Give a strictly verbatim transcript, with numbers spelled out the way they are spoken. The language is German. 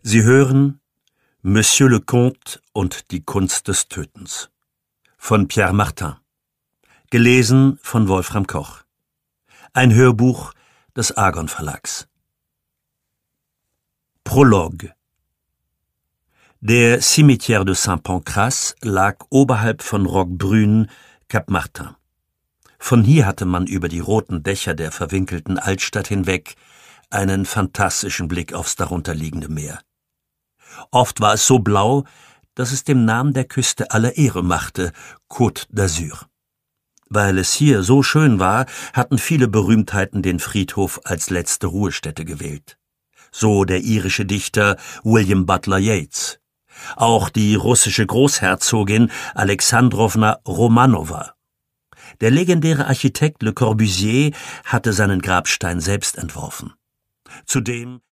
Sie hören Monsieur le Comte und die Kunst des Tötens von Pierre Martin, gelesen von Wolfram Koch. Ein Hörbuch des Argon Verlags. Prolog. Der Cimetière de Saint-Pancrace lag oberhalb von Roquebrune, Cap Martin. Von hier hatte man über die roten Dächer der verwinkelten Altstadt hinweg einen fantastischen Blick aufs darunterliegende Meer. Oft war es so blau, dass es dem Namen der Küste alle Ehre machte, Côte d'Azur. Weil es hier so schön war, hatten viele Berühmtheiten den Friedhof als letzte Ruhestätte gewählt. So der irische Dichter William Butler Yeats. Auch die russische Großherzogin Alexandrowna Romanowa. Der legendäre Architekt Le Corbusier hatte seinen Grabstein selbst entworfen. Zudem